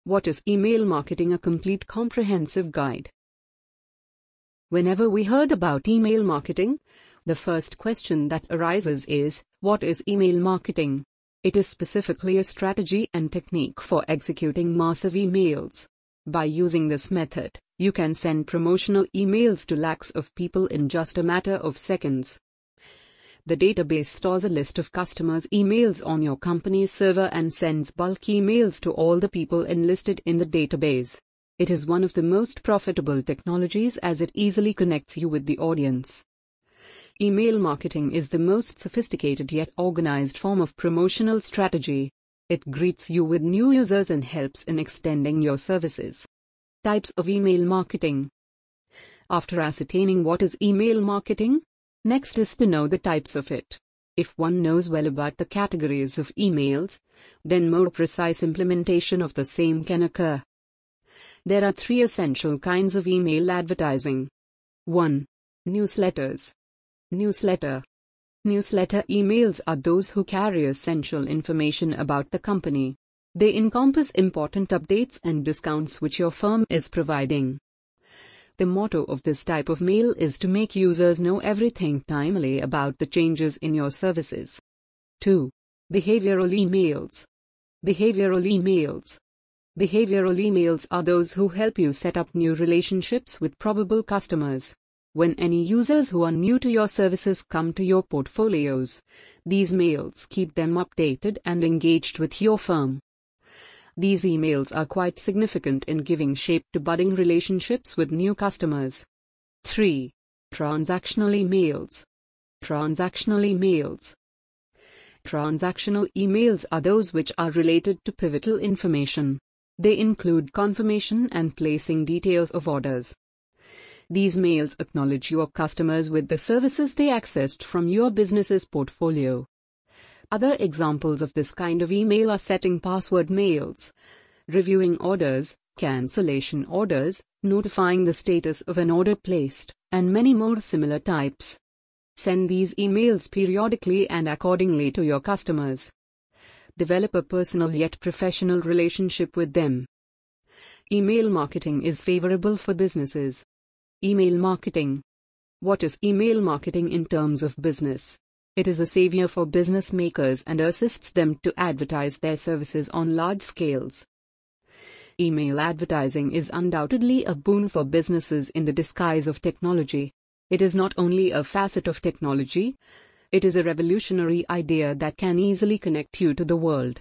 What is email marketing? A complete comprehensive guide. Whenever we heard about email marketing, the first question that arises is, what is email marketing? It is specifically a strategy and technique for executing massive emails. By using this method, you can send promotional emails to lakhs of people in just a matter of seconds. The database stores a list of customers' emails on your company's server and sends bulk emails to all the people enlisted in the database. It is one of the most profitable technologies as it easily connects you with the audience. Email marketing is the most sophisticated yet organized form of promotional strategy. It greets you with new users and helps in extending your services. Types of email marketing. After ascertaining what is email marketing, next is to know the types of it. If one knows well about the categories of emails, then more precise implementation of the same can occur. There are three essential kinds of email advertising. 1. Newsletters. Newsletter emails are those who carry essential information about the company. They encompass important updates and discounts which your firm is providing. The motto of this type of mail is to make users know everything timely about the changes in your services. 2. Behavioral emails. Behavioral emails are those who help you set up new relationships with probable customers. When any users who are new to your services come to your portfolios, these mails keep them updated and engaged with your firm. These emails are quite significant in giving shape to budding relationships with new customers. 3. Transactional emails. Transactional emails are those which are related to pivotal information. They include confirmation and placing details of orders. These mails acknowledge your customers with the services they accessed from your business's portfolio. Other examples of this kind of email are setting password mails, reviewing orders, cancellation orders, notifying the status of an order placed, and many more similar types. Send these emails periodically and accordingly to your customers. Develop a personal yet professional relationship with them. Email marketing is favorable for businesses. Email marketing. What is email marketing in terms of business? It is a savior for business makers and assists them to advertise their services on large scales. Email advertising is undoubtedly a boon for businesses in the disguise of technology. It is not only a facet of technology, it is a revolutionary idea that can easily connect you to the world.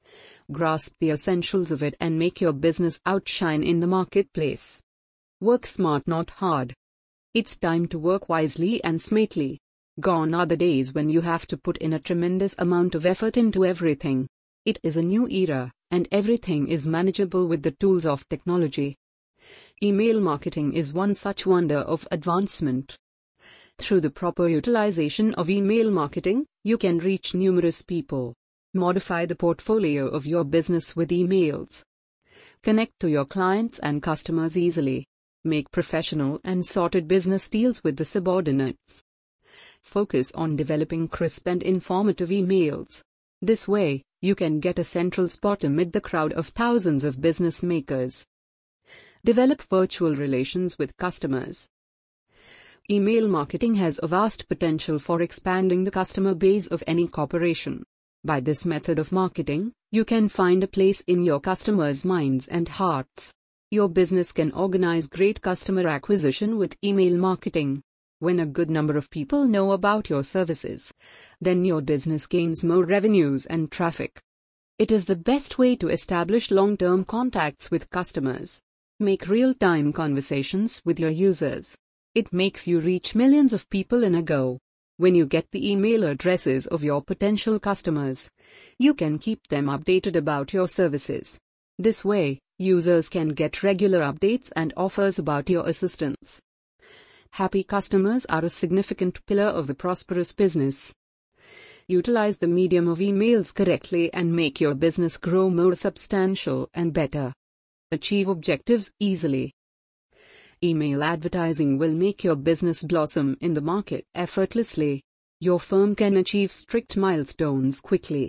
Grasp the essentials of it and make your business outshine in the marketplace. Work smart, not hard. It's time to work wisely and smartly. Gone are the days when you have to put in a tremendous amount of effort into everything. It is a new era, and everything is manageable with the tools of technology. Email marketing is one such wonder of advancement. Through the proper utilization of email marketing, you can reach numerous people. Modify the portfolio of your business with emails. Connect to your clients and customers easily. Make professional and sorted business deals with the subordinates. Focus on developing crisp and informative emails. This way, you can get a central spot amid the crowd of thousands of business makers. Develop virtual relations with customers. Email marketing has a vast potential for expanding the customer base of any corporation. By this method of marketing, you can find a place in your customers' minds and hearts. Your business can organize great customer acquisition with email marketing. When a good number of people know about your services, then your business gains more revenues and traffic. It is the best way to establish long-term contacts with customers. Make real-time conversations with your users. It makes you reach millions of people in a go. When you get the email addresses of your potential customers, you can keep them updated about your services. This way, users can get regular updates and offers about your assistance. Happy customers are a significant pillar of a prosperous business. Utilize the medium of emails correctly and make your business grow more substantial and better. Achieve objectives easily. Email advertising will make your business blossom in the market effortlessly. Your firm can achieve strict milestones quickly.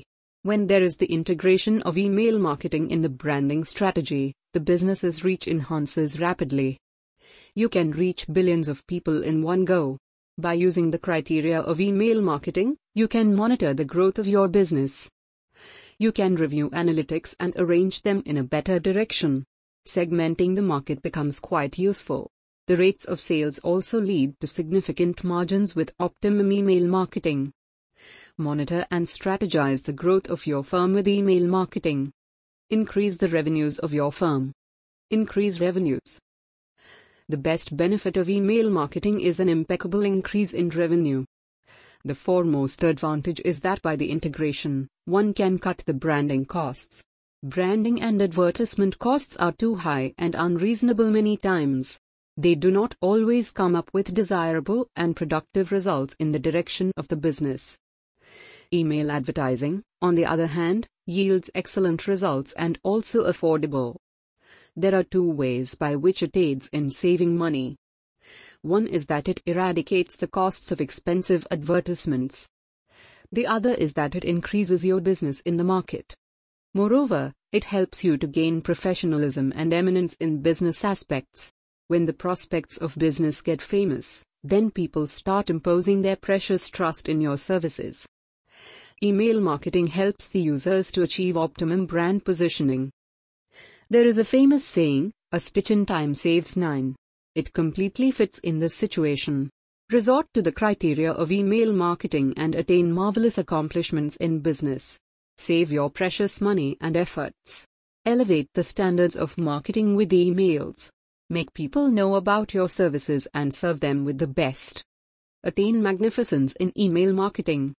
When there is the integration of email marketing in the branding strategy, the business's reach enhances rapidly. You can reach billions of people in one go. By using the criteria of email marketing, you can monitor the growth of your business. You can review analytics and arrange them in a better direction. Segmenting the market becomes quite useful. The rates of sales also lead to significant margins with optimum email marketing. Monitor and strategize the growth of your firm with email marketing. Increase the revenues of your firm. Increase revenues. The best benefit of email marketing is an impeccable increase in revenue. The foremost advantage is that by the integration, one can cut the branding costs. Branding and advertisement costs are too high and unreasonable many times. They do not always come up with desirable and productive results in the direction of the business. Email advertising, on the other hand, yields excellent results and also affordable. There are two ways by which it aids in saving money. One is that it eradicates the costs of expensive advertisements. The other is that it increases your business in the market. Moreover, it helps you to gain professionalism and eminence in business aspects. When the prospects of business get famous, then people start imposing their precious trust in your services. Email marketing helps the users to achieve optimum brand positioning. There is a famous saying, "A stitch in time saves 9." It completely fits in this situation. Resort to the criteria of email marketing and attain marvelous accomplishments in business. Save your precious money and efforts. Elevate the standards of marketing with emails. Make people know about your services and serve them with the best. Attain magnificence in email marketing.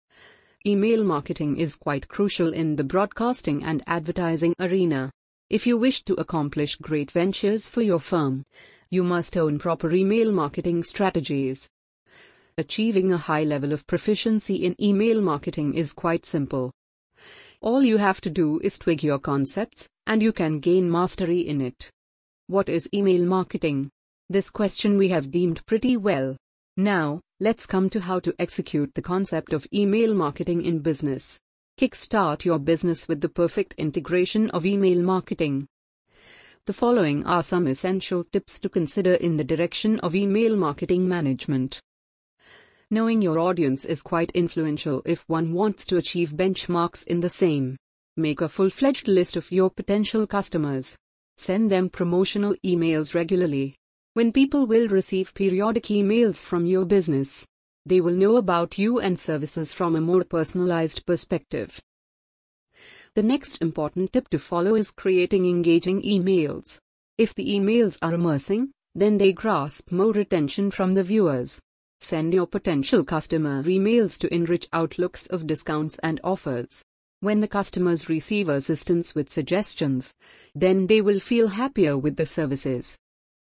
Email marketing is quite crucial in the broadcasting and advertising arena. If you wish to accomplish great ventures for your firm, you must own proper email marketing strategies. Achieving a high level of proficiency in email marketing is quite simple. All you have to do is tweak your concepts, and you can gain mastery in it. What is email marketing? This question we have deemed pretty well. Now, let's come to how to execute the concept of email marketing in business. Kickstart your business with the perfect integration of email marketing. The following are some essential tips to consider in the direction of email marketing management. Knowing your audience is quite influential if one wants to achieve benchmarks in the same. Make a full-fledged list of your potential customers. Send them promotional emails regularly. When people will receive periodic emails from your business, they will know about you and services from a more personalized perspective. The next important tip to follow is creating engaging emails. If the emails are immersing, then they grasp more attention from the viewers. Send your potential customer emails to enrich outlooks of discounts and offers. When the customers receive assistance with suggestions, then they will feel happier with the services.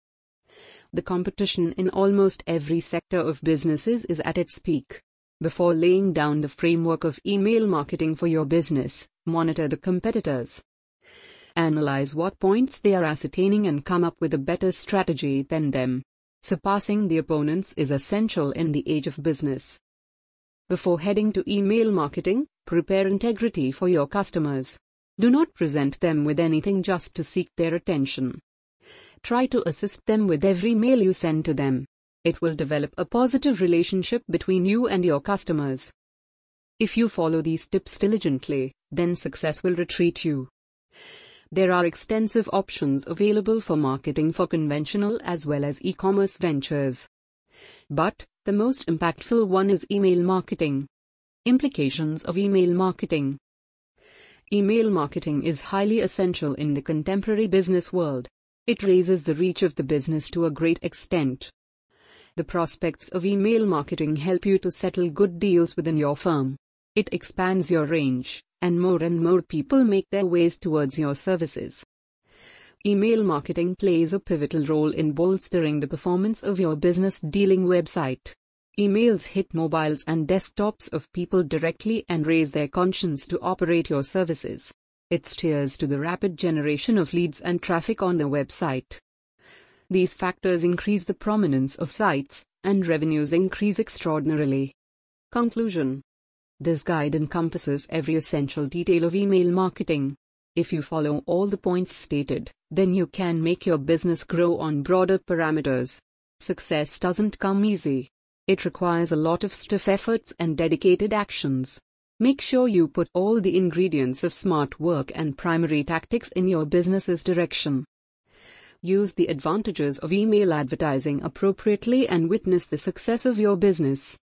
The competition in almost every sector of businesses is at its peak. Before laying down the framework of email marketing for your business, monitor the competitors. Analyze what points they are ascertaining and come up with a better strategy than them. Surpassing the opponents is essential in the age of business. Before heading to email marketing, prepare integrity for your customers. Do not present them with anything just to seek their attention. Try to assist them with every mail you send to them. It will develop a positive relationship between you and your customers. If you follow these tips diligently, then success will retreat you. There are extensive options available for marketing for conventional as well as e-commerce ventures. But the most impactful one is email marketing. Implications of email marketing. Email marketing is highly essential in the contemporary business world. It raises the reach of the business to a great extent. The prospects of email marketing help you to settle good deals within your firm. It expands your range, and more people make their ways towards your services. Email marketing plays a pivotal role in bolstering the performance of your business dealing website. Emails hit mobiles and desktops of people directly and raise their conscience to operate your services. It steers to the rapid generation of leads and traffic on the website. These factors increase the prominence of sites, and revenues increase extraordinarily. Conclusion. This guide encompasses every essential detail of email marketing. If you follow all the points stated, then you can make your business grow on broader parameters. Success doesn't come easy. It requires a lot of stiff efforts and dedicated actions. Make sure you put all the ingredients of smart work and primary tactics in your business's direction. Use the advantages of email advertising appropriately and witness the success of your business.